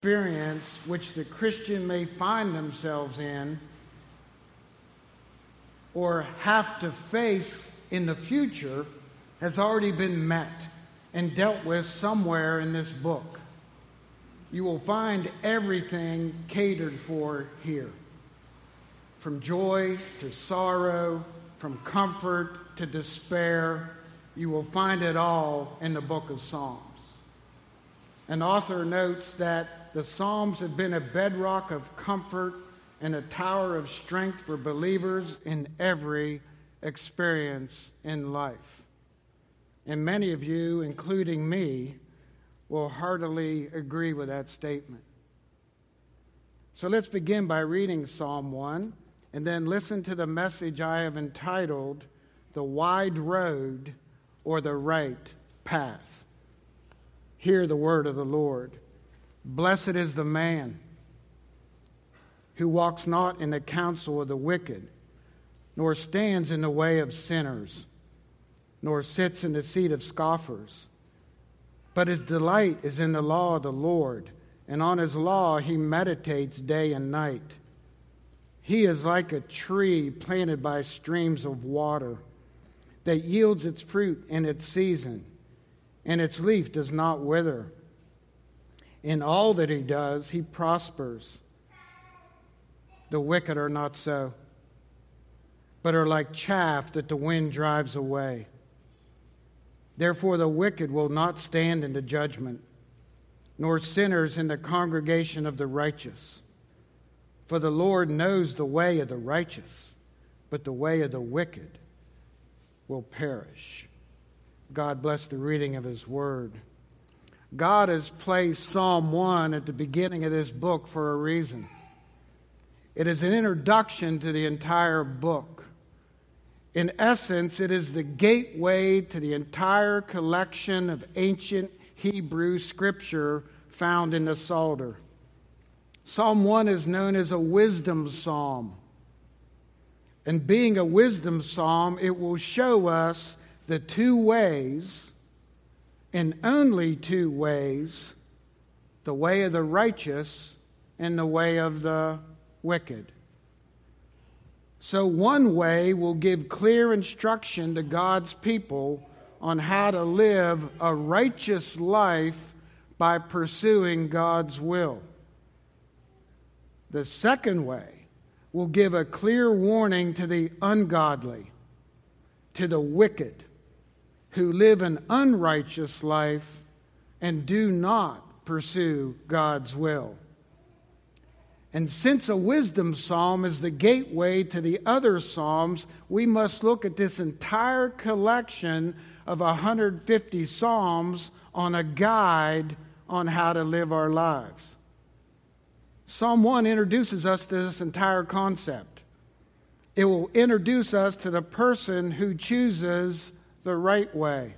experience which the Christian may find themselves in or have to face in the future has already been met and dealt with somewhere in this book. You will find everything catered for here. From joy to sorrow, from comfort to despair, you will find it all in the book of Psalms. An author notes that the Psalms have been a bedrock of comfort and a tower of strength for believers in every experience in life. And many of you, including me, will heartily agree with that statement. So let's begin by reading Psalm 1 and then listen to the message I have entitled, The Wide Road or the Right Path. Hear the word of the Lord. Blessed is the man who walks not in the counsel of the wicked, nor stands in the way of sinners, nor sits in the seat of scoffers. But his delight is in the law of the Lord, and on his law he meditates day and night. He is like a tree planted by streams of water, that yields its fruit in its season, and its leaf does not wither. In all that he does, he prospers. The wicked are not so, but are like chaff that the wind drives away. Therefore the wicked will not stand in the judgment, nor sinners in the congregation of the righteous. For the Lord knows the way of the righteous, but the way of the wicked will perish. God bless the reading of his word. God has placed Psalm 1 at the beginning of this book for a reason. It is an introduction to the entire book. In essence, it is the gateway to the entire collection of ancient Hebrew scripture found in the Psalter. Psalm 1 is known as a wisdom psalm. And being a wisdom psalm, it will show us the two ways, and only two ways, the way of the righteous and the way of the wicked. So one way will give clear instruction to God's people on how to live a righteous life by pursuing God's will. The second way will give a clear warning to the ungodly, to the wicked, who live an unrighteous life and do not pursue God's will. And since a wisdom psalm is the gateway to the other psalms, we must look at this entire collection of 150 psalms on a guide on how to live our lives. Psalm 1 introduces us to this entire concept. It will introduce us to the person who chooses the right way,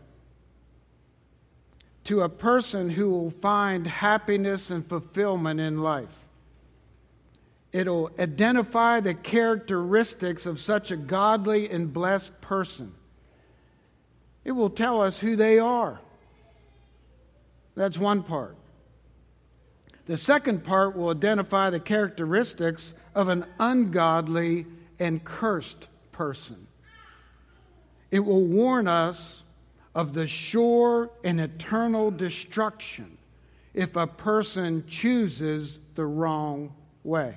to a person who will find happiness and fulfillment in life. It'll identify the characteristics of such a godly and blessed person. It will tell us who they are. That's one part. The second part will identify the characteristics of an ungodly and cursed person. It will warn us of the sure and eternal destruction if a person chooses the wrong way.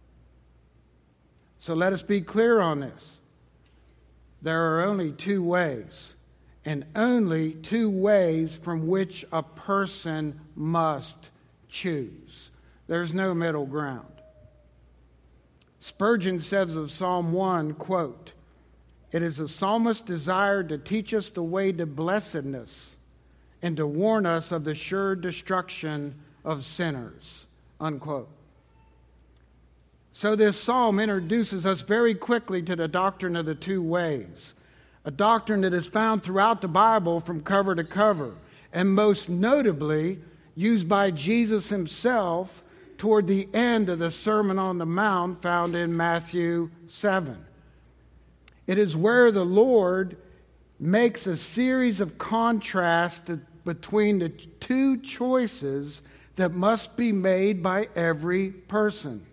So let us be clear on this. There are only two ways, and only two ways from which a person must choose. There's no middle ground. Spurgeon says of Psalm 1, quote, "It is the psalmist's desire to teach us the way to blessedness and to warn us of the sure destruction of sinners," unquote. So this psalm introduces us very quickly to the doctrine of the two ways, a doctrine that is found throughout the Bible from cover to cover, and most notably used by Jesus himself toward the end of the Sermon on the Mount found in Matthew 7. It is where the Lord makes a series of contrasts between the two choices that must be made by every person.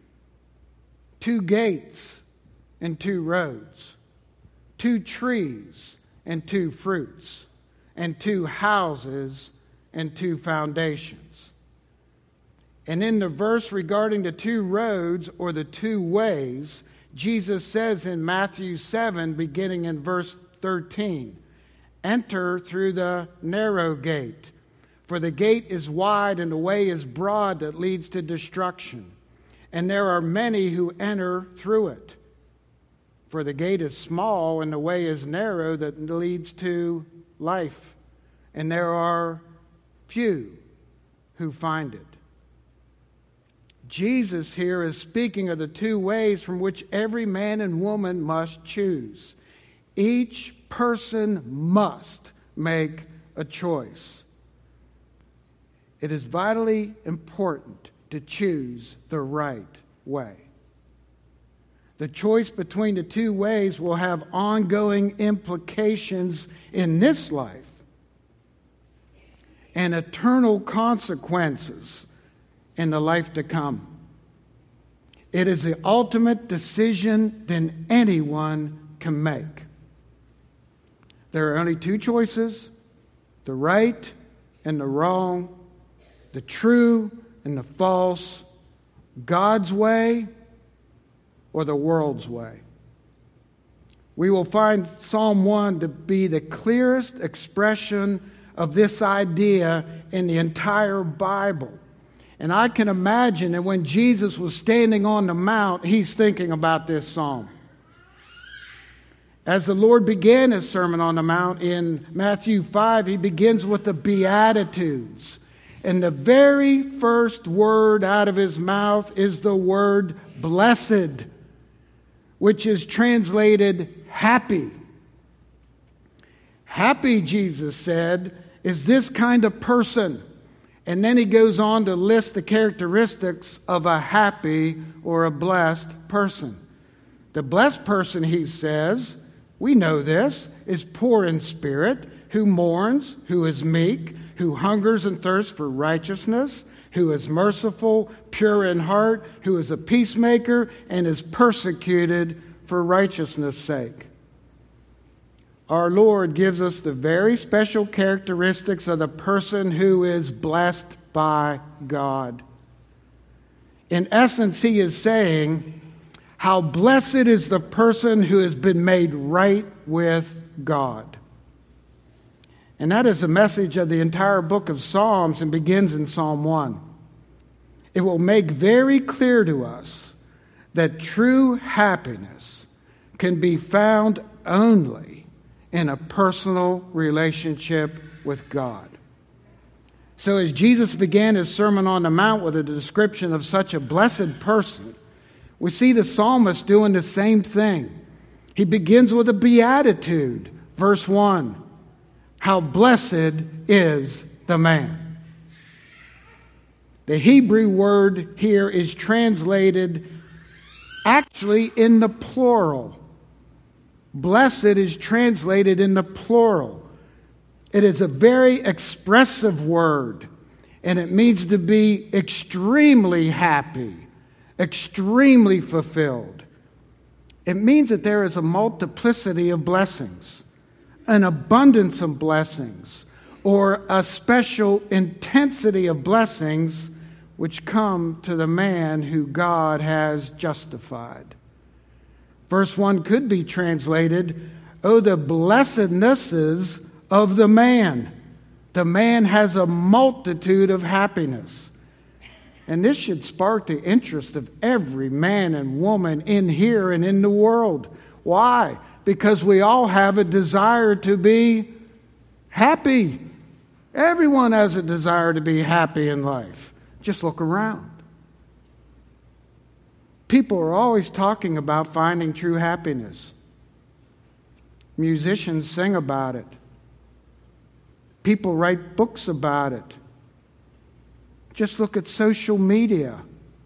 2 gates and 2 roads, 2 trees and 2 fruits, and 2 houses and 2 foundations. And in the verse regarding the 2 roads or the 2 ways, Jesus says in Matthew 7, beginning in verse 13, "Enter through the narrow gate, for the gate is wide and the way is broad that leads to destruction, and there are many who enter through it. For the gate is small and the way is narrow that leads to life, and there are few who find it." Jesus here is speaking of the 2 ways from which every man and woman must choose. Each person must make a choice. It is vitally important to choose the right way. The choice between the 2 ways will have ongoing implications in this life and eternal consequences in the life to come. It is the ultimate decision that anyone can make. There are only 2 choices, the right and the wrong, the true and the false, God's way or the world's way. We will find Psalm 1 to be the clearest expression of this idea in the entire Bible. And I can imagine that when Jesus was standing on the mount, he's thinking about this psalm. As the Lord began his Sermon on the Mount in Matthew 5, he begins with the Beatitudes. And the very first word out of his mouth is the word blessed, which is translated happy. Happy, Jesus said, is this kind of person. And then he goes on to list the characteristics of a happy or a blessed person. The blessed person, he says, we know this, is poor in spirit, who mourns, who is meek, who hungers and thirsts for righteousness, who is merciful, pure in heart, who is a peacemaker, and is persecuted for righteousness' sake. Our Lord gives us the very special characteristics of the person who is blessed by God. In essence, he is saying, how blessed is the person who has been made right with God. And that is the message of the entire book of Psalms and begins in Psalm 1. It will make very clear to us that true happiness can be found only in a personal relationship with God. So as Jesus began his Sermon on the Mount with a description of such a blessed person, we see the psalmist doing the same thing. He begins with a beatitude. Verse 1, how blessed is the man. The Hebrew word here is translated actually in the plural. Blessed is translated in the plural. It is a very expressive word, and it means to be extremely happy, extremely fulfilled. It means that there is a multiplicity of blessings, an abundance of blessings, or a special intensity of blessings which come to the man who God has justified. Verse 1 could be translated, oh, the blessednesses of the man. The man has a multitude of happiness. And this should spark the interest of every man and woman in here and in the world. Why? Because we all have a desire to be happy. Everyone has a desire to be happy in life. Just look around. People are always talking about finding true happiness. Musicians sing about it. People write books about it. Just look at social media.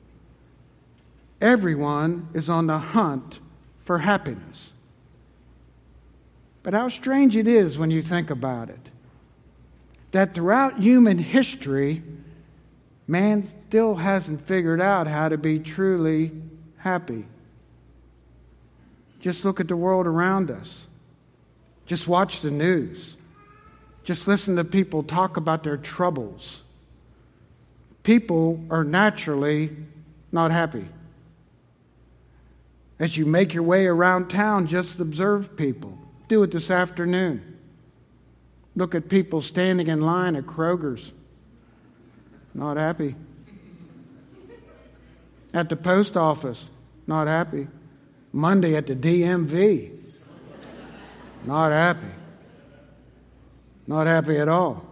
Everyone is on the hunt for happiness. But how strange it is when you think about it, that throughout human history, man still hasn't figured out how to be truly happy. Just look at the world around us. Just watch the news. Just listen to people talk about their troubles. People are naturally not happy. As you make your way around town, just observe people. Do it this afternoon. Look at people standing in line at Kroger's. Not happy. At the post office. Not happy. Monday at the DMV. Not happy. Not happy at all.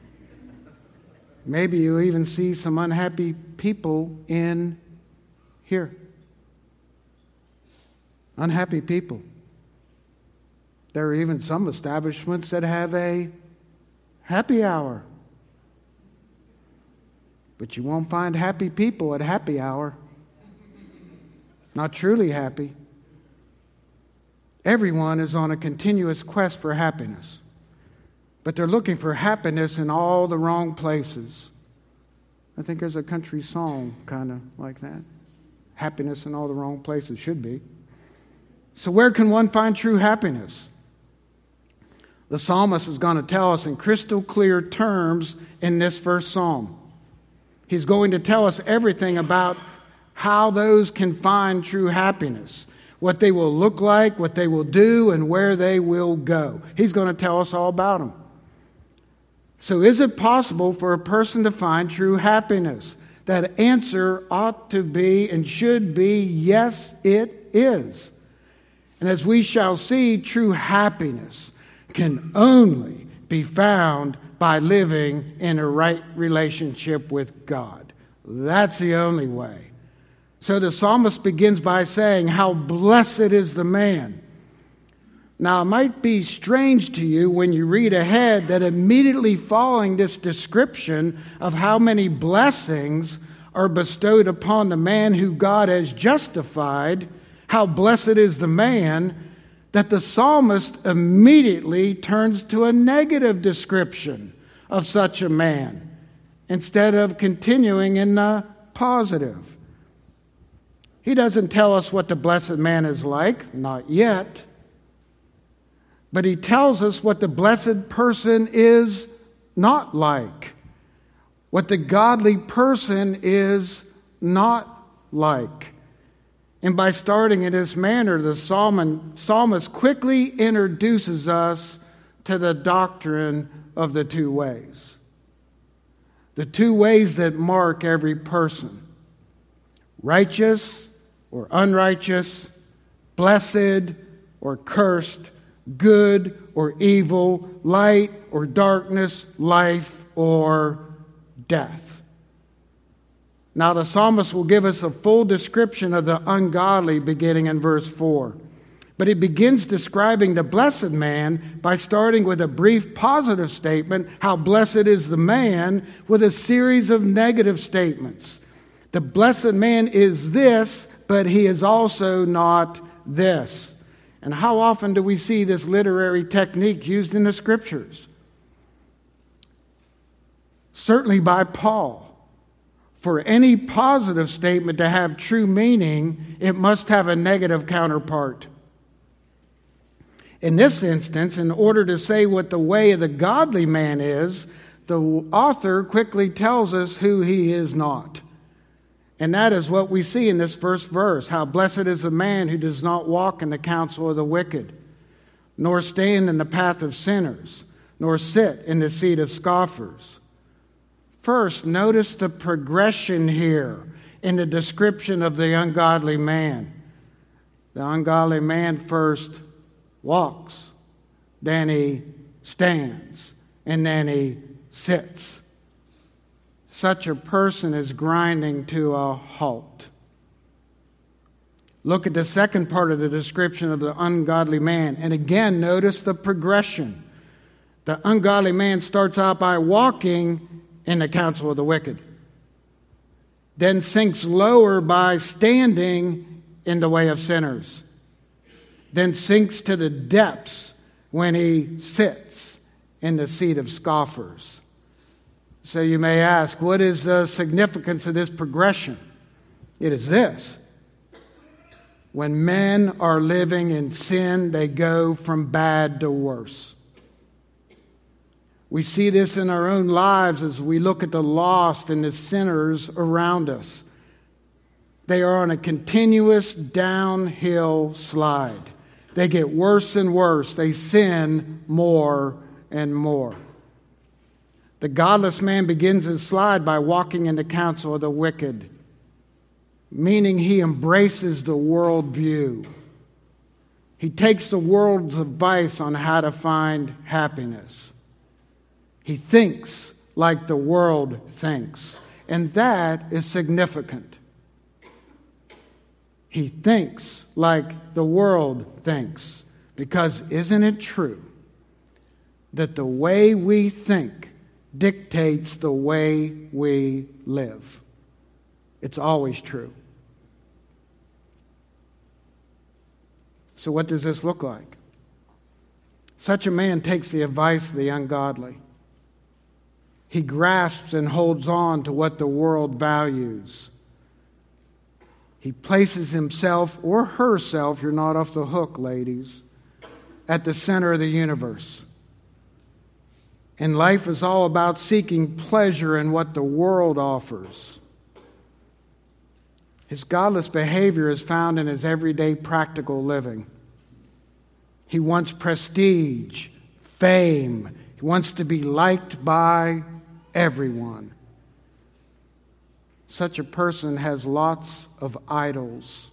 Maybe you even see some unhappy people in here. Unhappy people. There are even some establishments that have a happy hour. But you won't find happy people at happy hour. Not truly happy. Everyone is on a continuous quest for happiness. But they're looking for happiness in all the wrong places. I think there's a country song kind of like that. Happiness in all the wrong places, should be. So where can one find true happiness? The psalmist is going to tell us in crystal clear terms in this first psalm. He's going to tell us everything about how those can find true happiness, what they will look like, what they will do, and where they will go. He's going to tell us all about them. So is it possible for a person to find true happiness? That answer ought to be and should be, yes, it is. And as we shall see, true happiness can only be found by living in a right relationship with God. That's the only way. So the psalmist begins by saying, how blessed is the man. Now, it might be strange to you when you read ahead that immediately following this description of how many blessings are bestowed upon the man who God has justified, how blessed is the man, that the psalmist immediately turns to a negative description of such a man instead of continuing in the positive. He doesn't tell us what the blessed man is like, not yet. But he tells us what the blessed person is not like, what the godly person is not like. And by starting in this manner, the psalmist quickly introduces us to the doctrine of the two ways. The two ways that mark every person. Righteous or unrighteous, blessed or cursed, good or evil, light or darkness, life or death. Now the psalmist will give us a full description of the ungodly beginning in verse 4. But he begins describing the blessed man by starting with a brief positive statement, how blessed is the man, with a series of negative statements. The blessed man is this, but he is also not this. And how often do we see this literary technique used in the Scriptures? Certainly by Paul. For any positive statement to have true meaning, it must have a negative counterpart. In this instance, in order to say what the way of the godly man is, the author quickly tells us who he is not. And that is what we see in this first verse. How blessed is the man who does not walk in the counsel of the wicked, nor stand in the path of sinners, nor sit in the seat of scoffers. First, notice the progression here in the description of the ungodly man. The ungodly man first walks, then he stands, and then he sits. Such a person is grinding to a halt. Look at the second part of the description of the ungodly man. And again, notice the progression. The ungodly man starts out by walking in the counsel of the wicked, then sinks lower by standing in the way of sinners, then sinks to the depths when he sits in the seat of scoffers. So you may ask, what is the significance of this progression? It is this. When men are living in sin, they go from bad to worse. We see this in our own lives as we look at the lost and the sinners around us. They are on a continuous downhill slide. They get worse and worse. They sin more and more. The godless man begins his slide by walking in the counsel of the wicked, meaning he embraces the worldview. He takes the world's advice on how to find happiness. He thinks like the world thinks, and that is significant. He thinks like the world thinks, because isn't it true that the way we think dictates the way we live? It's always true. So what does this look like? Such a man takes the advice of the ungodly. He grasps and holds on to what the world values. He places himself or herself, you're not off the hook, ladies, at the center of the universe. And life is all about seeking pleasure in what the world offers. His godless behavior is found in his everyday practical living. He wants prestige, fame. He wants to be liked by everyone. Such a person has lots of idols.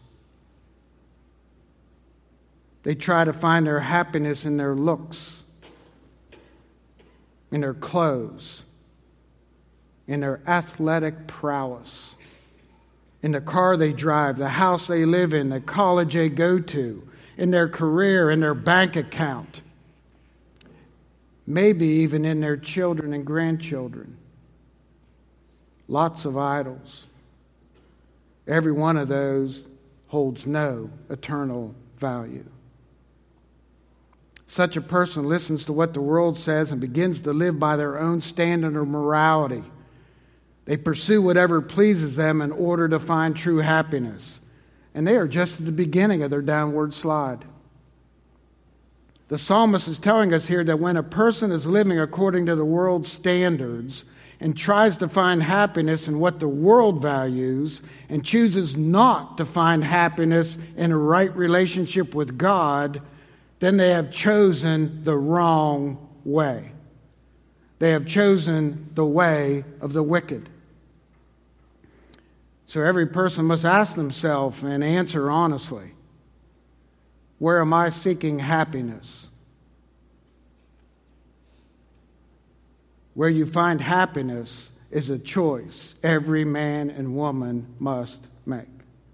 They try to find their happiness in their looks, in their clothes, in their athletic prowess, in the car they drive, the house they live in, the college they go to, in their career, in their bank account, maybe even in their children and grandchildren. Lots of idols. Every one of those holds no eternal value. Such a person listens to what the world says and begins to live by their own standard of morality. They pursue whatever pleases them in order to find true happiness. And they are just at the beginning of their downward slide. The psalmist is telling us here that when a person is living according to the world's standards and tries to find happiness in what the world values and chooses not to find happiness in a right relationship with God, then they have chosen the wrong way. They have chosen the way of the wicked. So every person must ask themselves and answer honestly, where am I seeking happiness? Where you find happiness is a choice every man and woman must make.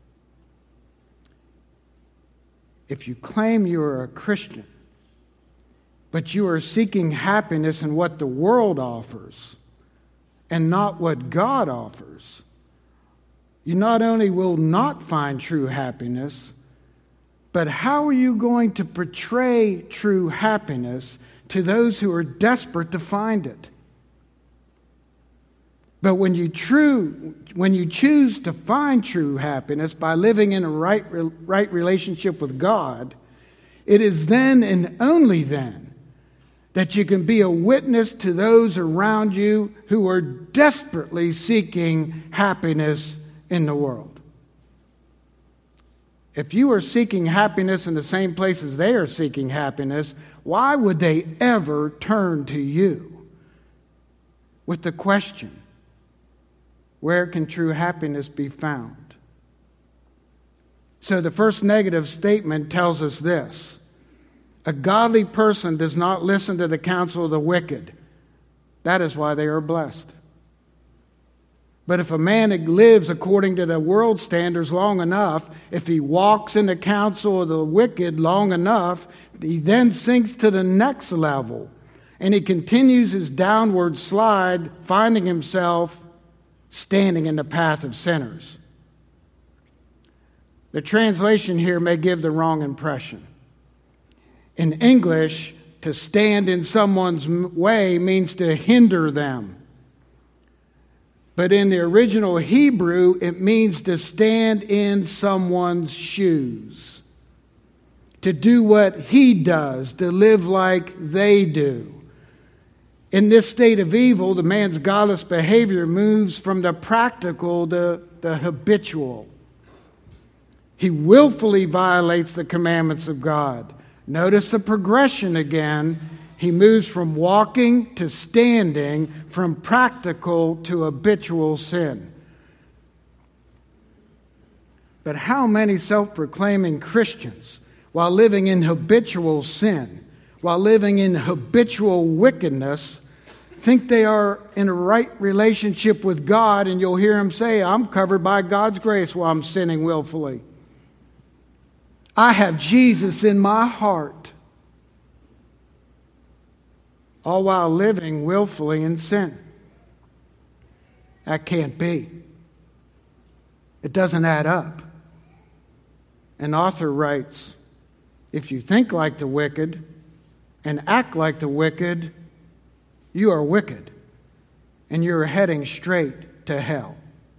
If you claim you are a Christian, but you are seeking happiness in what the world offers and not what God offers, you not only will not find true happiness, but how are you going to portray true happiness to those who are desperate to find it? But when you choose to find true happiness by living in a right relationship with God, it is then and only then that you can be a witness to those around you who are desperately seeking happiness in the world. If you are seeking happiness in the same places they are seeking happiness, why would they ever turn to you with the question, where can true happiness be found? So the first negative statement tells us this: a godly person does not listen to the counsel of the wicked. That is why they are blessed. But if a man lives according to the world standards long enough, if he walks in the counsel of the wicked long enough, he then sinks to the next level. And he continues his downward slide, finding himself standing in the path of sinners. The translation here may give the wrong impression. In English, to stand in someone's way means to hinder them. But in the original Hebrew, it means to stand in someone's shoes, to do what he does, to live like they do. In this state of evil, the man's godless behavior moves from the practical to the habitual. He willfully violates the commandments of God. Notice the progression again. He moves from walking to standing, from practical to habitual sin. But how many self-proclaiming Christians, while living in habitual sin, while living in habitual wickedness, think they are in a right relationship with God, and you'll hear them say, I'm covered by God's grace while I'm sinning willfully. I have Jesus in my heart. All while living willfully in sin. That can't be. It doesn't add up. An author writes, if you think like the wicked and act like the wicked, you are wicked, and you're heading straight to hell.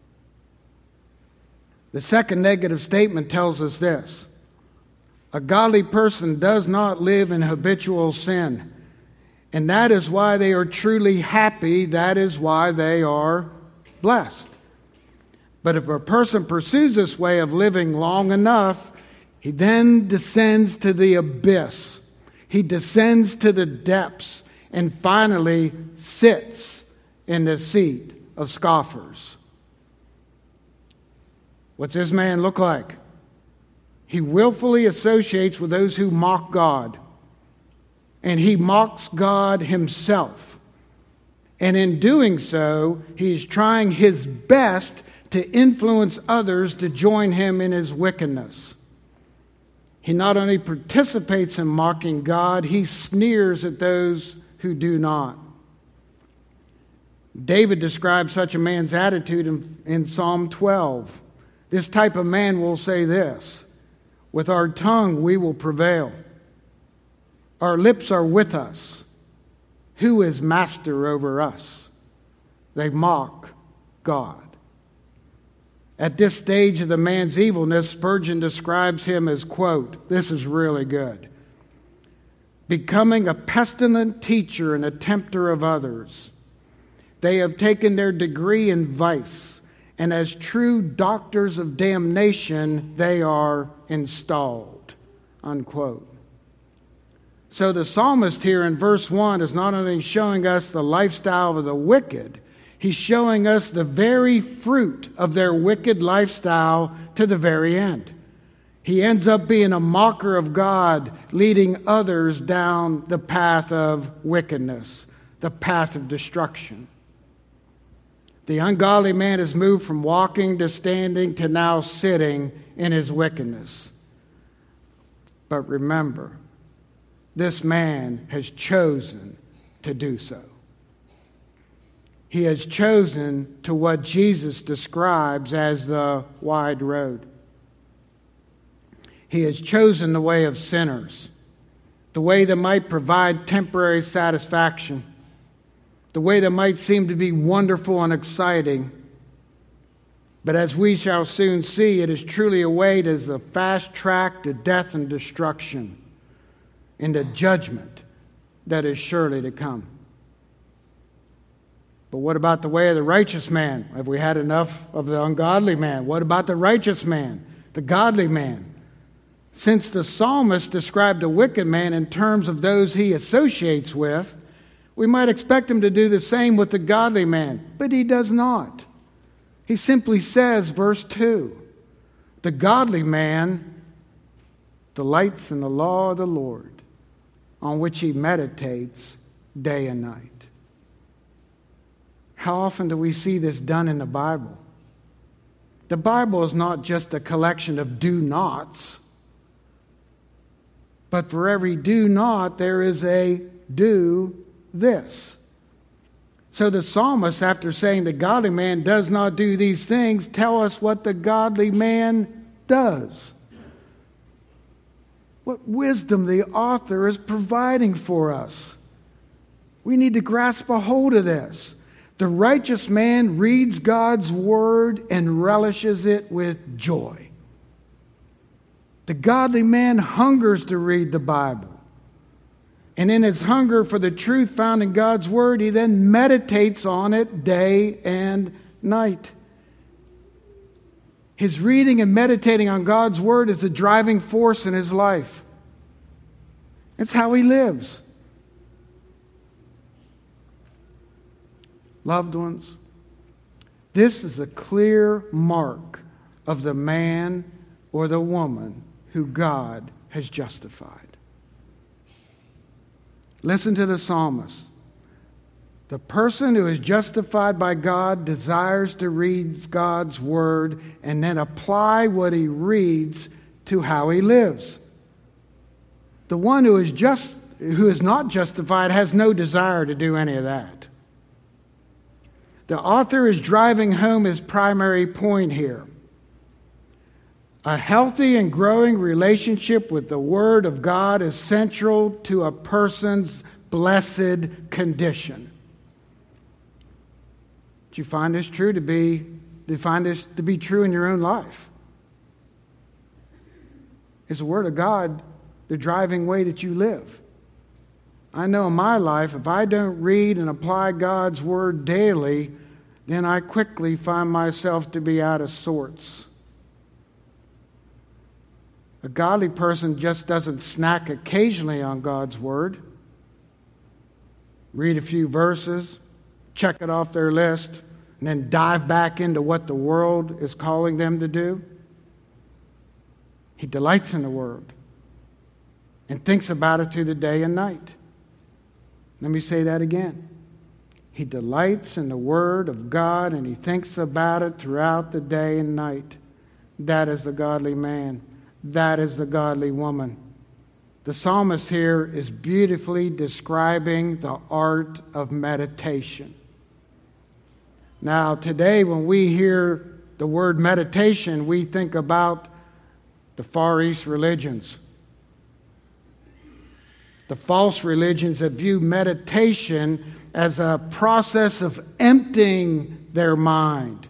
The second negative statement tells us this: a godly person does not live in habitual sin, and that is why they are truly happy. That is why they are blessed. But if a person pursues this way of living long enough, he then descends to the abyss. He descends to the depths and finally sits in the seat of scoffers. What's this man look like? He willfully associates with those who mock God, and he mocks God himself. And in doing so, he's trying his best to influence others to join him in his wickedness. He not only participates in mocking God, he sneers at those who do not. David describes such a man's attitude in Psalm 12. This type of man will say this: with our tongue we will prevail. Our lips are with us. Who is master over us? They mock God. At this stage of the man's evilness, Spurgeon describes him as, quote, this is really good, becoming a pestilent teacher and a tempter of others. They have taken their degree in vice, and as true doctors of damnation, they are installed, unquote. So the psalmist here in verse 1 is not only showing us the lifestyle of the wicked, he's showing us the very fruit of their wicked lifestyle to the very end. He ends up being a mocker of God, leading others down the path of wickedness, the path of destruction. The ungodly man has moved from walking to standing to now sitting in his wickedness. But remember, this man has chosen to do so. He has chosen to what Jesus describes as the wide road. He has chosen the way of sinners, the way that might provide temporary satisfaction, the way that might seem to be wonderful and exciting. But as we shall soon see, it is truly a way that is a fast track to death and destruction, into judgment that is surely to come. But what about the way of the righteous man? Have we had enough of the ungodly man? What about the righteous man, the godly man? Since the psalmist described the wicked man in terms of those he associates with, we might expect him to do the same with the godly man, but he does not. He simply says, verse 2, the godly man delights in the law of the Lord, on which he meditates day and night. How often do we see this done in the Bible? The Bible is not just a collection of do-nots, but for every do-not, there is a do this. So the psalmist, after saying the godly man does not do these things, tell us what the godly man does. What wisdom the author is providing for us. We need to grasp a hold of this. The righteous man reads God's word and relishes it with joy. The godly man hungers to read the Bible. And in his hunger for the truth found in God's word, he then meditates on it day and night. His reading and meditating on God's word is a driving force in his life. It's how he lives. Loved ones, this is a clear mark of the man or the woman who God has justified. Listen to the psalmist. The person who is justified by God desires to read God's word and then apply what he reads to how he lives. The one who is not justified has no desire to do any of that. The author is driving home his primary point here. A healthy and growing relationship with the Word of God is central to a person's blessed condition. Do you find this true do you find this to be true in your own life? Is the Word of God the driving way that you live? I know in my life, if I don't read and apply God's Word daily, then I quickly find myself to be out of sorts. A godly person just doesn't snack occasionally on God's Word, read a few verses, check it off their list, and then dive back into what the world is calling them to do. He delights in the Word and thinks about it through the day and night. Let me say that again. He delights in the Word of God and he thinks about it throughout the day and night. That is the godly man. That is the godly woman. The psalmist here is beautifully describing the art of meditation. Now, today when we hear the word meditation, we think about the Far East religions. The false religions that view meditation as a process of emptying their mind.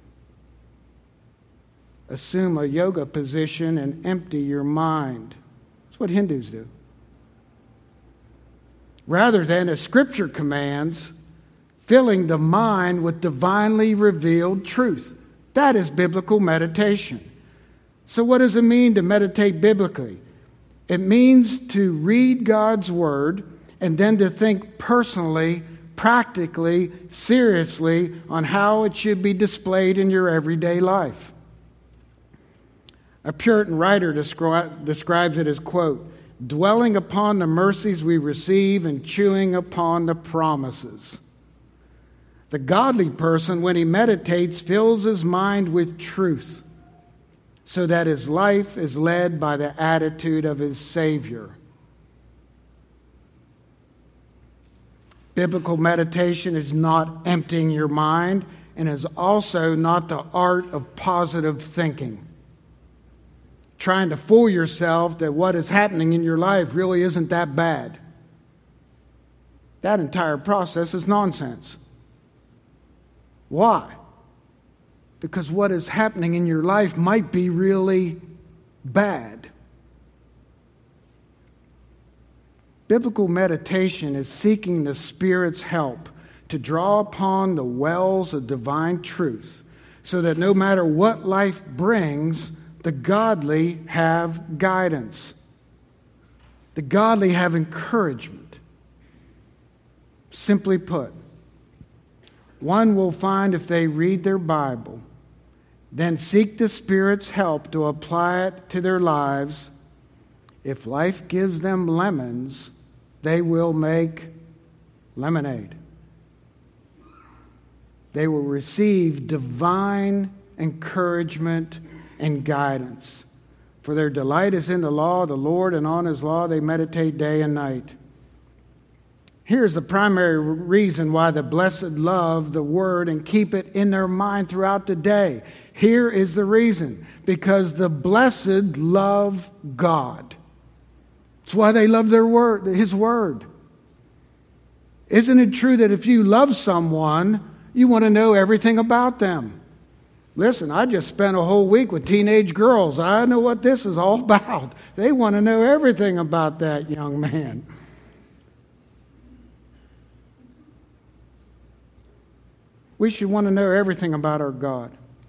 Assume a yoga position and empty your mind. That's what Hindus do. Rather than, as Scripture commands, filling the mind with divinely revealed truth. That is biblical meditation. So what does it mean to meditate biblically? It means to read God's Word and then to think personally, practically, seriously on how it should be displayed in your everyday life. A Puritan writer describes it as, quote, dwelling upon the mercies we receive and chewing upon the promises. The godly person, when he meditates, fills his mind with truth so that his life is led by the attitude of his Savior. Biblical meditation is not emptying your mind and is also not the art of positive thinking. Trying to fool yourself that what is happening in your life really isn't that bad. That entire process is nonsense. Why? Because what is happening in your life might be really bad. Biblical meditation is seeking the Spirit's help to draw upon the wells of divine truth so that no matter what life brings, the godly have guidance. The godly have encouragement. Simply put, one will find if they read their Bible, then seek the Spirit's help to apply it to their lives. If life gives them lemons, they will make lemonade. They will receive divine encouragement and guidance. For their delight is in the law of the Lord, and on His law they meditate day and night. Here's the primary reason why the blessed love the Word and keep it in their mind throughout the day. Here is the reason. Because the blessed love God. It's why they love their Word, His Word. Isn't it true that if you love someone, You want to know everything about them. Listen, I just spent a whole week with teenage girls. I know what this is all about. They want to know everything about that young man. We should want to know everything about our God.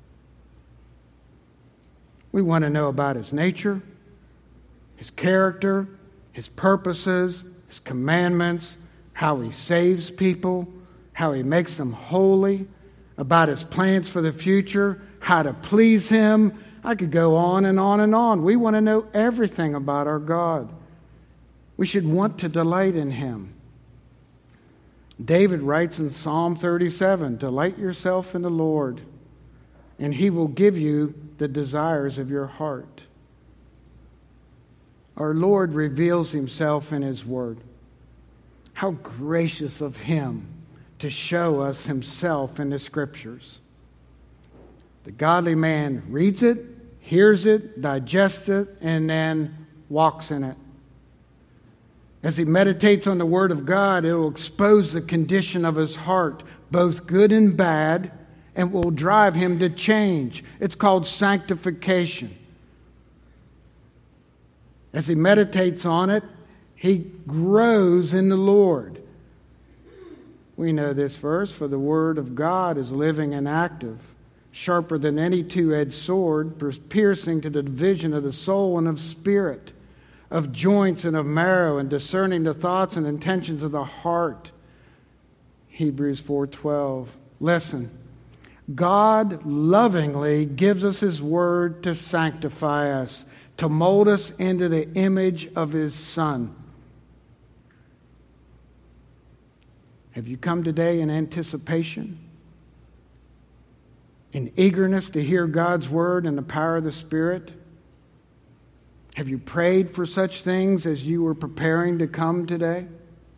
We want to know about His nature, His character, His purposes, His commandments, how He saves people, how He makes them holy, about His plans for the future, how to please Him. I could go on and on and on. We want to know everything about our God. We should want to delight in Him. David writes in Psalm 37, "Delight yourself in the Lord, and He will give you the desires of your heart." Our Lord reveals Himself in His Word. How gracious of Him to show us Himself in the Scriptures. The godly man reads it, hears it, digests it, and then walks in it. As he meditates on the Word of God, it will expose the condition of his heart, both good and bad, and will drive him to change. It's called sanctification. As he meditates on it, he grows in the Lord. We know this verse, "For the Word of God is living and active, sharper than any two-edged sword, piercing to the division of the soul and of spirit, of joints and of marrow, and discerning the thoughts and intentions of the heart." Hebrews 4:12. Listen, God lovingly gives us His Word to sanctify us, to mold us into the image of His Son. Have you come today in anticipation, in eagerness to hear God's Word and the power of the Spirit? Have you prayed for such things as you were preparing to come today?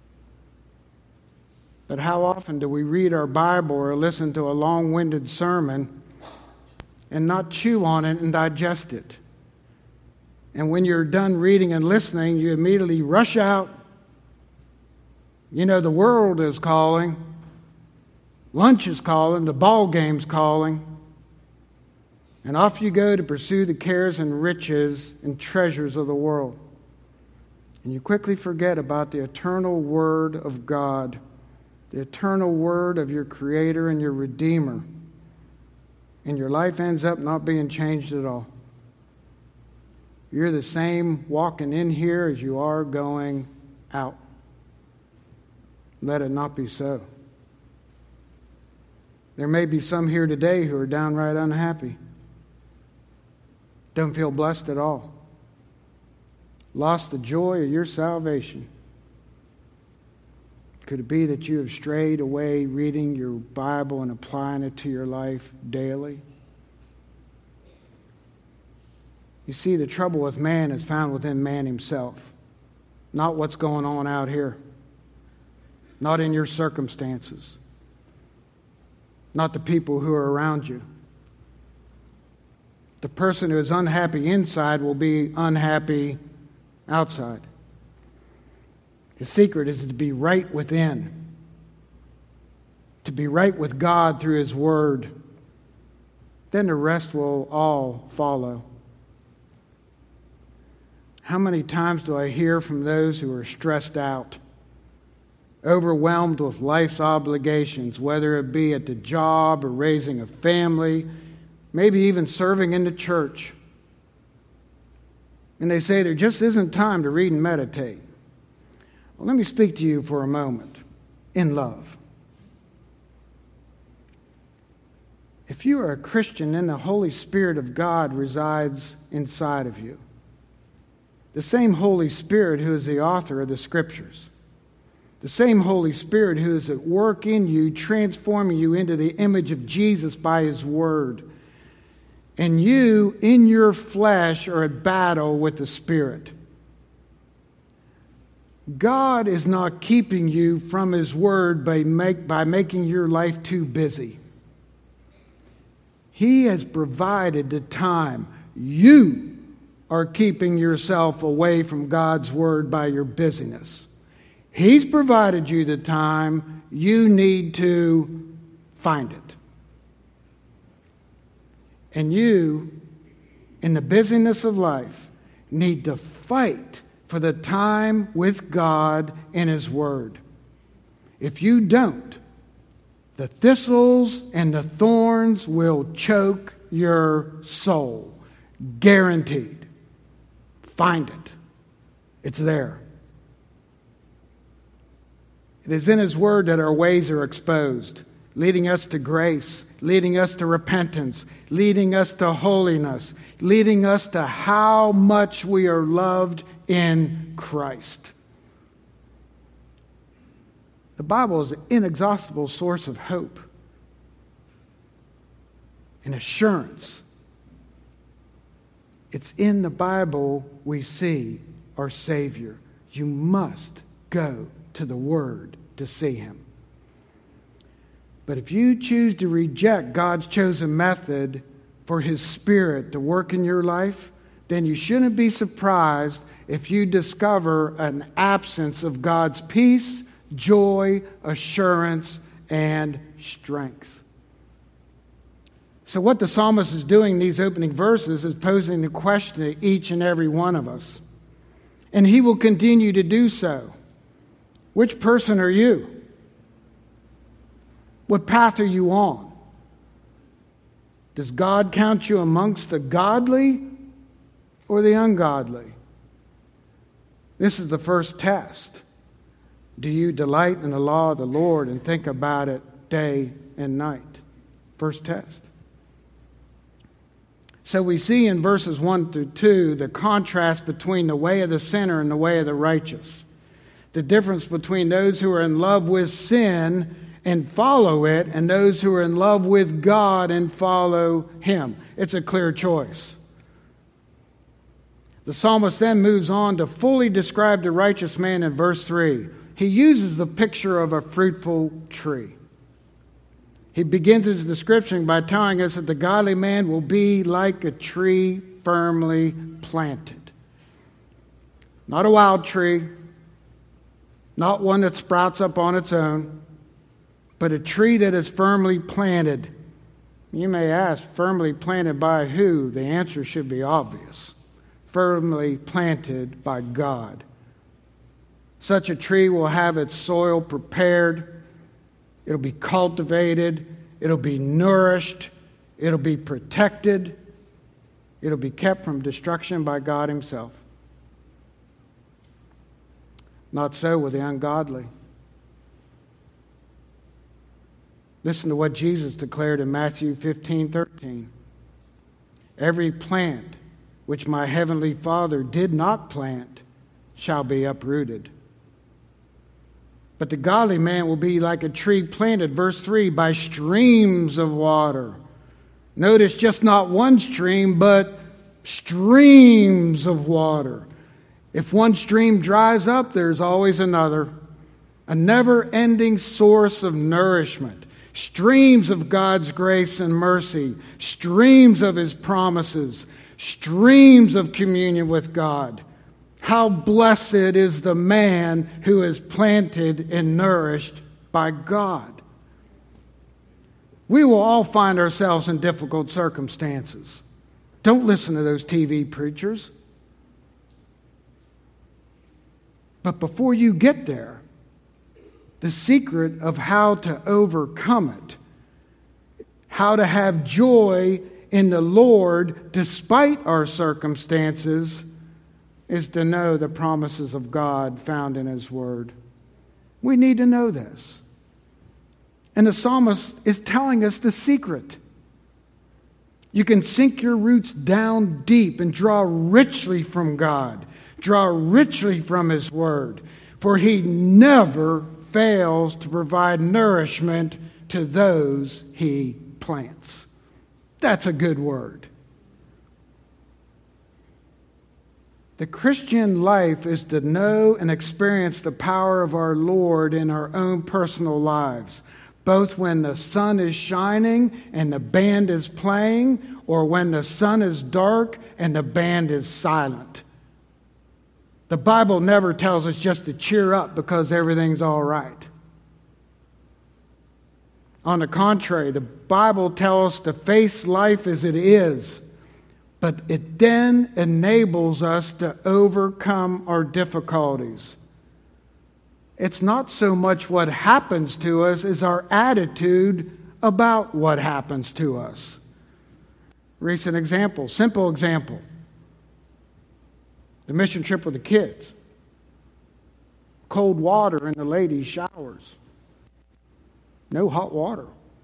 But how often do we read our Bible or listen to a long-winded sermon and not chew on it and digest it? And when you're done reading and listening, you immediately rush out. You know, the world is calling. Lunch is calling. The ball game's calling. And off you go to pursue the cares and riches and treasures of the world. And you quickly forget about the eternal Word of God, the eternal Word of your Creator and your Redeemer. And your life ends up not being changed at all. You're the same walking in here as you are going out. Let it not be so. There may be some here today who are downright unhappy. Don't feel blessed at all. Lost the joy of your salvation. Could it be that you have strayed away reading your Bible and applying it to your life daily? You see, the trouble with man is found within man himself, not what's going on out here, not in your circumstances, not the people who are around you. The person who is unhappy inside will be unhappy outside. The secret is to be right within, to be right with God through His Word. Then the rest will all follow. How many times do I hear from those who are stressed out, overwhelmed with life's obligations, whether it be at the job or raising a family, maybe even serving in the church. And they say there just isn't time to read and meditate. Well, let me speak to you for a moment in love. If you are a Christian, then the Holy Spirit of God resides inside of you. The same Holy Spirit who is the author of the Scriptures. The same Holy Spirit who is at work in you, transforming you into the image of Jesus by His Word. And you, in your flesh, are at battle with the Spirit. God is not keeping you from His Word by making your life too busy. He has provided the time. You are keeping yourself away from God's Word by your busyness. He's provided you the time. You need to find it. And you, in the busyness of life, need to fight for the time with God and His Word. If you don't, the thistles and the thorns will choke your soul. Guaranteed. Find it. It's there. It is in His Word that our ways are exposed, leading us to grace, leading us to repentance, leading us to holiness, leading us to how much we are loved in Christ. The Bible is an inexhaustible source of hope and assurance. It's in the Bible we see our Savior. You must go to the Word to see Him. But if you choose to reject God's chosen method for His Spirit to work in your life, then you shouldn't be surprised if you discover an absence of God's peace, joy, assurance, and strength. So what the psalmist is doing in these opening verses is posing the question to each and every one of us. And he will continue to do so. Which person are you? What path are you on? Does God count you amongst the godly or the ungodly? This is the first test. Do you delight in the law of the Lord and think about it day and night? First test. So we see in verses 1 through 2 the contrast between the way of the sinner and the way of the righteous. The difference between those who are in love with sin and follow it and those who are in love with God and follow Him. It's a clear choice. The psalmist then moves on to fully describe the righteous man in verse 3. He uses the picture of a fruitful tree. He begins his description by telling us that the godly man will be like a tree firmly planted. Not a wild tree, not one that sprouts up on its own, but a tree that is firmly planted. You may ask, firmly planted by who? The answer should be obvious. Firmly planted by God. Such a tree will have its soil prepared. It'll be cultivated. It'll be nourished. It'll be protected. It'll be kept from destruction by God Himself. Not so with the ungodly. Listen to what Jesus declared in Matthew 15:13. Every plant which my heavenly Father did not plant shall be uprooted. But the godly man will be like a tree planted, verse 3, by streams of water. Notice just not one stream, but streams of water. If one stream dries up, there's always another. A never-ending source of nourishment. Streams of God's grace and mercy. Streams of His promises. Streams of communion with God. How blessed is the man who is planted and nourished by God. We will all find ourselves in difficult circumstances. Don't listen to those TV preachers. But before you get there, the secret of how to overcome it, how to have joy in the Lord despite our circumstances, is to know the promises of God found in His Word. We need to know this. And the psalmist is telling us the secret. You can sink your roots down deep and draw richly from God. Draw richly from His Word. For He never fails to provide nourishment to those He plants. That's a good word. The Christian life is to know and experience the power of our Lord in our own personal lives, both when the sun is shining and the band is playing, or when the sun is dark and the band is silent. The Bible never tells us just to cheer up because everything's all right. On the contrary, the Bible tells us to face life as it is, but it then enables us to overcome our difficulties. It's not so much what happens to us as our attitude about what happens to us. Recent example, simple example. The mission trip with the kids. Cold water in the ladies' showers. No hot water.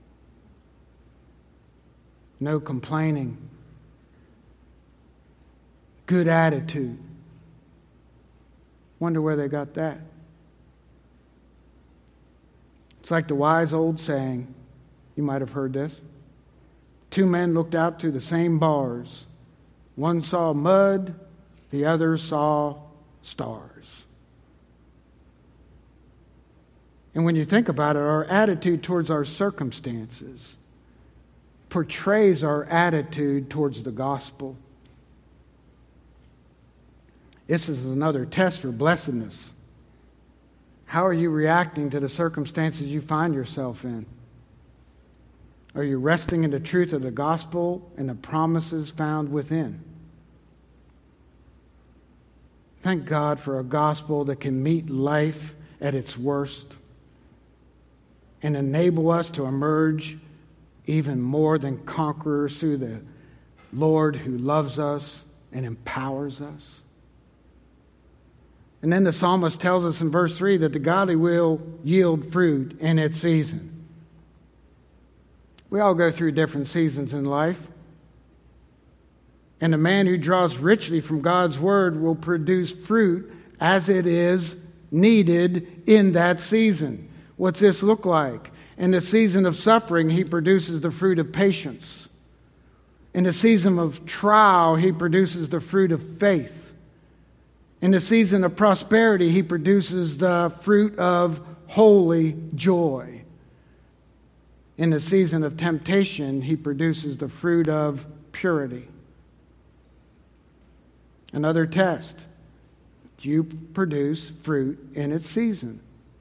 No complaining. Good attitude. Wonder where they got that. It's like the wise old saying, you might have heard this. Two men looked out to the same bars. One saw mud, the other saw stars. And when you think about it, our attitude towards our circumstances portrays our attitude towards the gospel. This is another test for blessedness. How are you reacting to the circumstances you find yourself in? Are you resting in the truth of the gospel and the promises found within? Thank God for a gospel that can meet life at its worst and enable us to emerge even more than conquerors through the Lord who loves us and empowers us. And then the psalmist tells us in verse 3 that the godly will yield fruit in its season. We all go through different seasons in life. And the man who draws richly from God's word will produce fruit as it is needed in that season. What's this look like? In the season of suffering, he produces the fruit of patience. In the season of trial, he produces the fruit of faith. In the season of prosperity, he produces the fruit of holy joy. In the season of temptation, he produces the fruit of purity. Another test. Do you produce fruit in its season?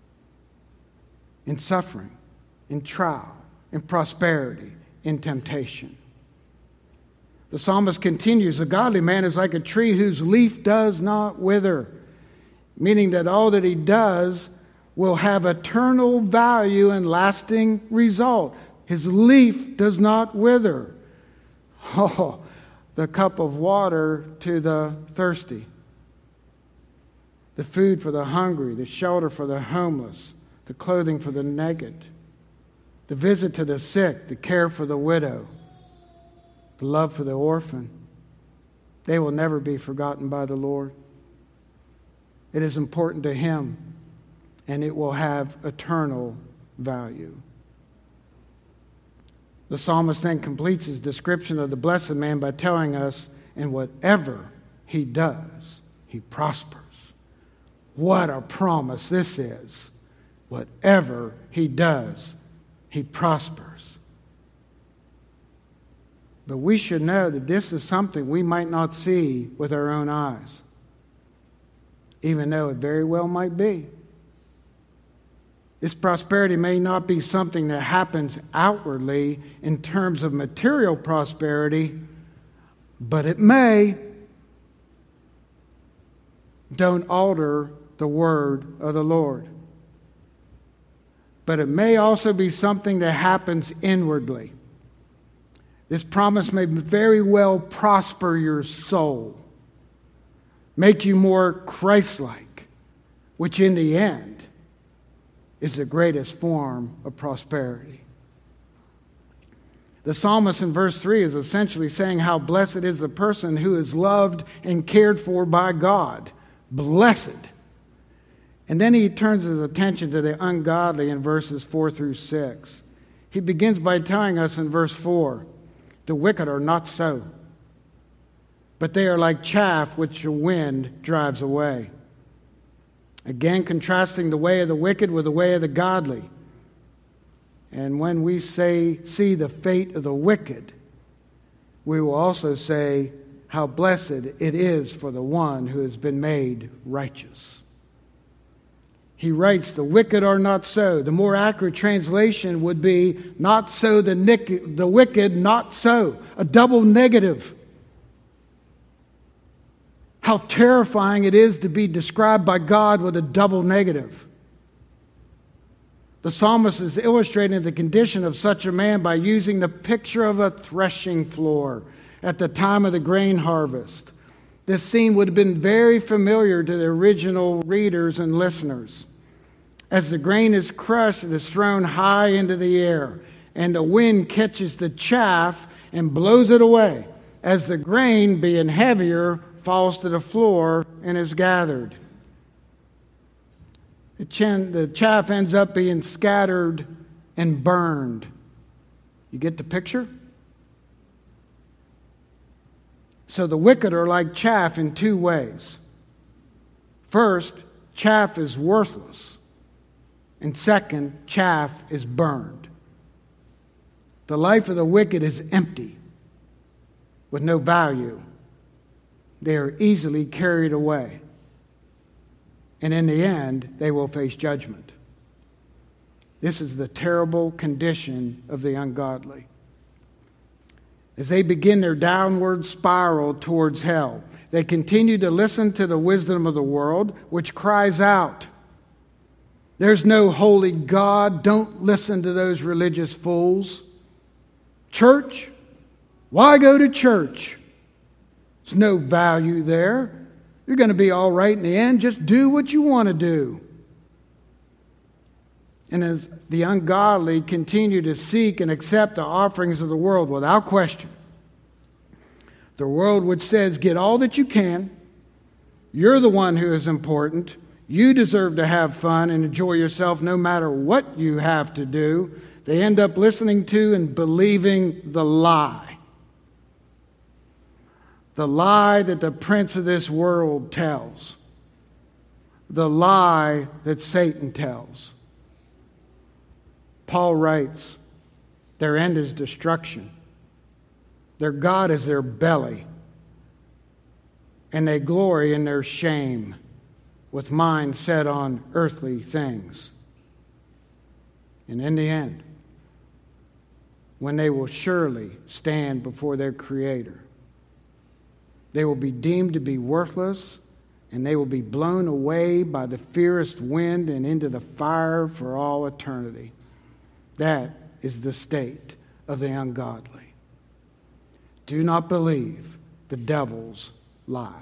In suffering, in trial, in prosperity, in temptation. The psalmist continues, the godly man is like a tree whose leaf does not wither, meaning that all that he does will have eternal value and lasting result. His leaf does not wither. Oh, the cup of water to the thirsty, the food for the hungry, the shelter for the homeless, the clothing for the naked, the visit to the sick, the care for the widow, the love for the orphan. They will never be forgotten by the Lord. It is important to him, and it will have eternal value. The psalmist then completes his description of the blessed man by telling us, in whatever he does, he prospers. What a promise this is. Whatever he does, he prospers. But we should know that this is something we might not see with our own eyes, even though it very well might be. This prosperity may not be something that happens outwardly in terms of material prosperity, but it may. Don't alter the word of the Lord. But it may also be something that happens inwardly. This promise may very well prosper your soul, make you more Christ-like, which in the end is the greatest form of prosperity. The psalmist in verse 3 is essentially saying how blessed is the person who is loved and cared for by God. Blessed. And then he turns his attention to the ungodly in verses 4 through 6. He begins by telling us in verse 4, the wicked are not so, but they are like chaff which the wind drives away. Again, contrasting the way of the wicked with the way of the godly. And when we see the fate of the wicked, we will also say how blessed it is for the one who has been made righteous. He writes, the wicked are not so. The more accurate translation would be, not so the wicked, not so. A double negative. How terrifying it is to be described by God with a double negative. The psalmist is illustrating the condition of such a man by using the picture of a threshing floor at the time of the grain harvest. This scene would have been very familiar to the original readers and listeners. As the grain is crushed, it is thrown high into the air, and the wind catches the chaff and blows it away, as the grain, being heavier, falls to the floor and is gathered. The chaff ends up being scattered and burned. You get the picture? So the wicked are like chaff in two ways. First, chaff is worthless. And second, chaff is burned. The life of the wicked is empty, with no value. They are easily carried away. And in the end, they will face judgment. This is the terrible condition of the ungodly. As they begin their downward spiral towards hell, they continue to listen to the wisdom of the world, which cries out, "There's no holy God. Don't listen to those religious fools. Church? Why go to church? There's no value there. You're going to be all right in the end. Just do what you want to do." And as the ungodly continue to seek and accept the offerings of the world without question, the world which says, get all that you can, you're the one who is important, you deserve to have fun and enjoy yourself no matter what you have to do, they end up listening to and believing the lie. The lie that the prince of this world tells. The lie that Satan tells. Paul writes, their end is destruction. Their God is their belly. And they glory in their shame, with minds set on earthly things. And in the end, when they will surely stand before their Creator, they will be deemed to be worthless, and they will be blown away by the fiercest wind and into the fire for all eternity. That is the state of the ungodly. Do not believe the devil's lies.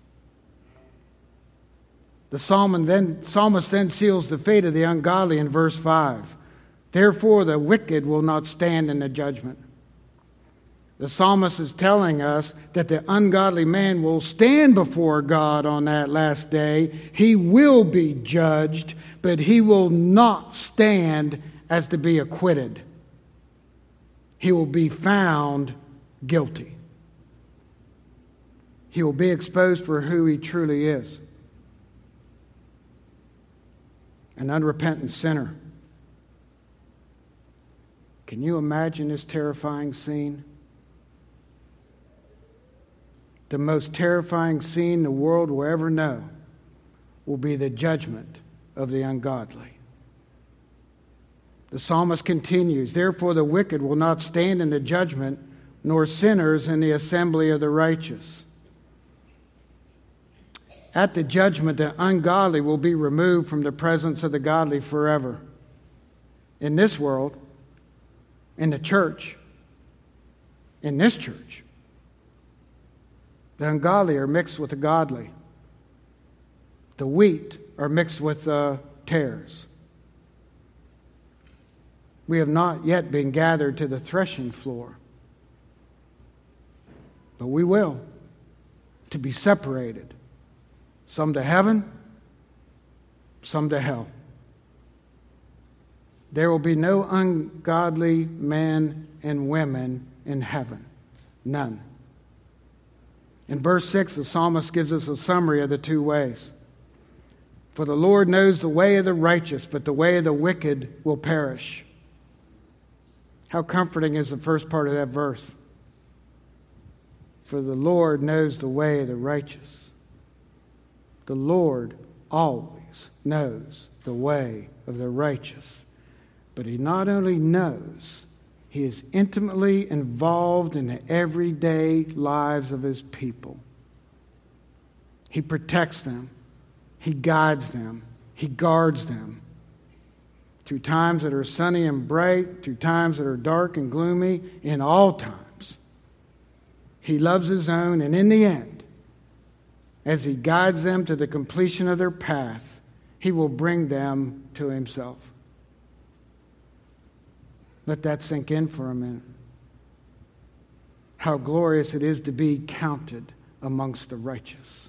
The psalmist then seals the fate of the ungodly in verse 5. Therefore the wicked will not stand in the judgment. The psalmist is telling us that the ungodly man will stand before God on that last day. He will be judged, but he will not stand as to be acquitted. He will be found guilty. He will be exposed for who he truly is. An unrepentant sinner. Can you imagine this terrifying scene? The most terrifying scene the world will ever know will be the judgment of the ungodly. The psalmist continues, therefore the wicked will not stand in the judgment, nor sinners in the assembly of the righteous. At the judgment, the ungodly will be removed from the presence of the godly forever. In this world, in the church, in this church, the ungodly are mixed with the godly. The wheat are mixed with the tares. We have not yet been gathered to the threshing floor. But we will, to be separated. Some to heaven, some to hell. There will be no ungodly men and women in heaven. None. In verse 6, the psalmist gives us a summary of the two ways. For the Lord knows the way of the righteous, but the way of the wicked will perish. How comforting is the first part of that verse? For the Lord knows the way of the righteous. The Lord always knows the way of the righteous. But he not only knows, he is intimately involved in the everyday lives of his people. He protects them. He guides them. He guards them. Through times that are sunny and bright, through times that are dark and gloomy, in all times. He loves his own, and in the end, as he guides them to the completion of their path, he will bring them to himself. Let that sink in for a minute. How glorious it is to be counted amongst the righteous.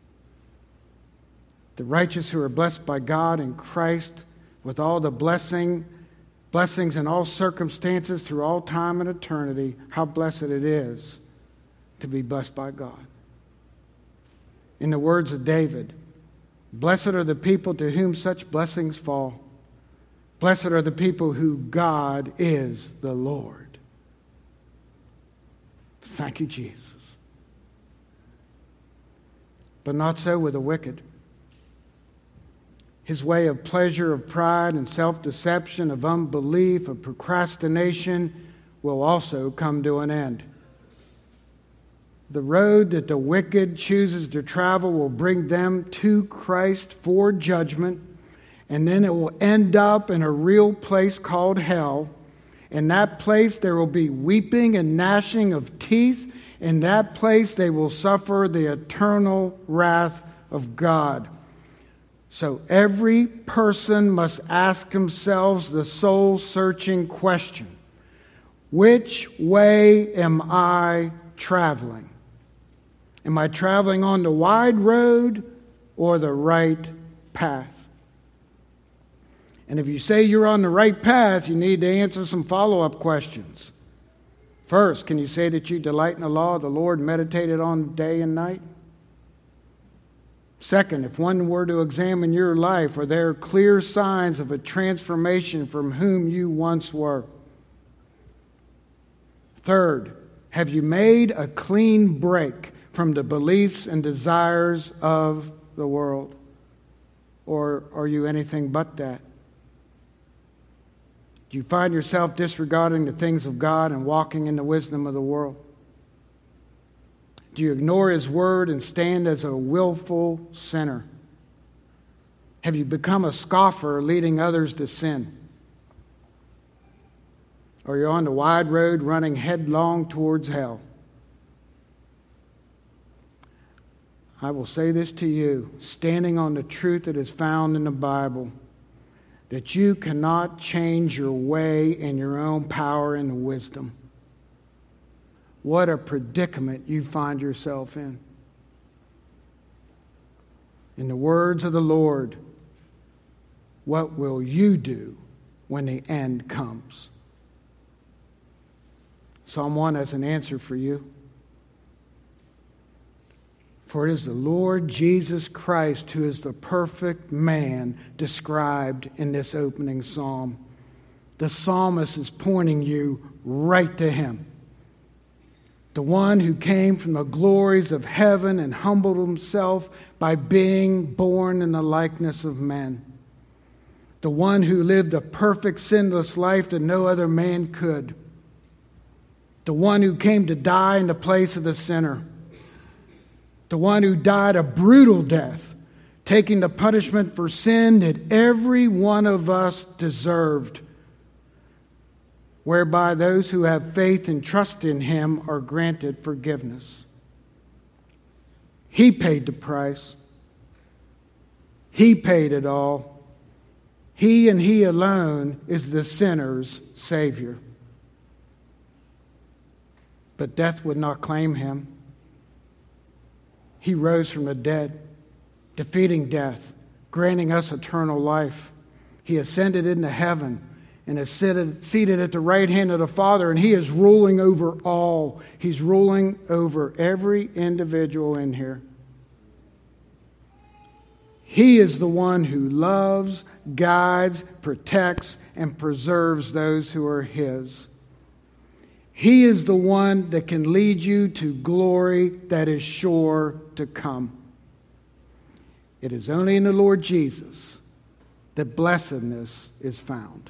The righteous who are blessed by God in Christ with all the blessings in all circumstances through all time and eternity. How blessed it is to be blessed by God. In the words of David, blessed are the people to whom such blessings fall. Blessed are the people who God is the Lord. Thank you, Jesus. But not so with the wicked. His way of pleasure, of pride, and self-deception, of unbelief, of procrastination will also come to an end. The road that the wicked chooses to travel will bring them to Christ for judgment, and then it will end up in a real place called hell. In that place there will be weeping and gnashing of teeth. In that place they will suffer the eternal wrath of God. So every person must ask themselves the soul-searching question: which way am I traveling? Am I traveling on the wide road or the right path? And if you say you're on the right path, you need to answer some follow-up questions. First, can you say that you delight in the law of the Lord, meditated on day and night? Second, if one were to examine your life, are there clear signs of a transformation from whom you once were? Third, have you made a clean break from the beliefs and desires of the world? Or are you anything but that? Do you find yourself disregarding the things of God and walking in the wisdom of the world? Do you ignore His word and stand as a willful sinner? Have you become a scoffer, leading others to sin? Or you're on the wide road running headlong towards hell? I will say this to you, standing on the truth that is found in the Bible, that you cannot change your way in your own power and wisdom. What a predicament you find yourself in. In the words of the Lord, what will you do when the end comes? Psalm 1 has an answer for you. For it is the Lord Jesus Christ who is the perfect man described in this opening psalm. The psalmist is pointing you right to Him. The one who came from the glories of heaven and humbled Himself by being born in the likeness of men. The one who lived a perfect sinless life that no other man could. The one who came to die in the place of the sinner. The one who died a brutal death, taking the punishment for sin that every one of us deserved, whereby those who have faith and trust in Him are granted forgiveness. He paid the price. He paid it all. He and He alone is the sinner's Savior. But death would not claim Him. He rose from the dead, defeating death, granting us eternal life. He ascended into heaven and is seated at the right hand of the Father, and He is ruling over all. He's ruling over every individual in here. He is the one who loves, guides, protects, and preserves those who are His. He is the one that can lead you to glory that is sure to come. It is only in the Lord Jesus that blessedness is found.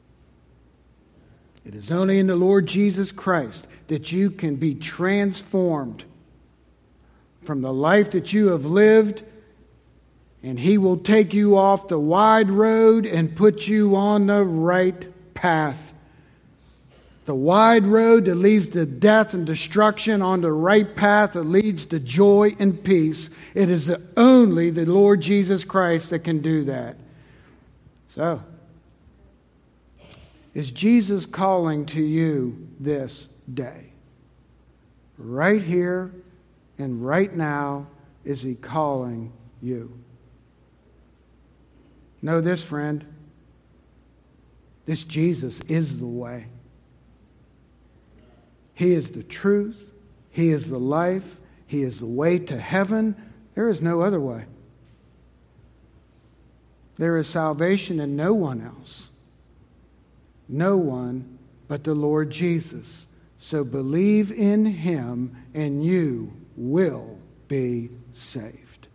It is only in the Lord Jesus Christ that you can be transformed from the life that you have lived, and He will take you off the wide road and put you on the right path. The wide road that leads to death and destruction, on the right path that leads to joy and peace. It is only the Lord Jesus Christ that can do that. So, is Jesus calling to you this day? Right here and right now, is He calling you? Know this, friend. This Jesus is the way. He is the truth. He is the life. He is the way to heaven. There is no other way. There is salvation in no one else. No one but the Lord Jesus. So believe in Him and you will be saved.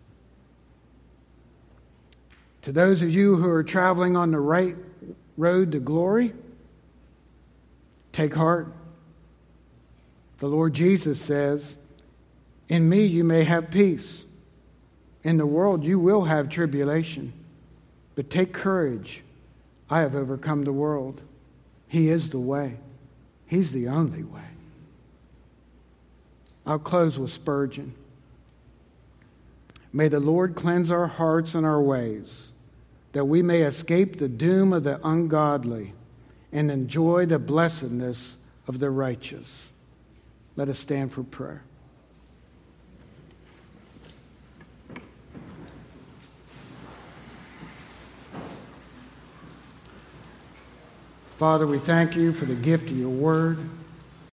To those of you who are traveling on the right road to glory, take heart. The Lord Jesus says, "In me you may have peace. In the world you will have tribulation. But take courage. I have overcome the world." He is the way. He's the only way. I'll close with Spurgeon. May the Lord cleanse our hearts and our ways, that we may escape the doom of the ungodly and enjoy the blessedness of the righteous. Let us stand for prayer. Father, we thank you for the gift of your word.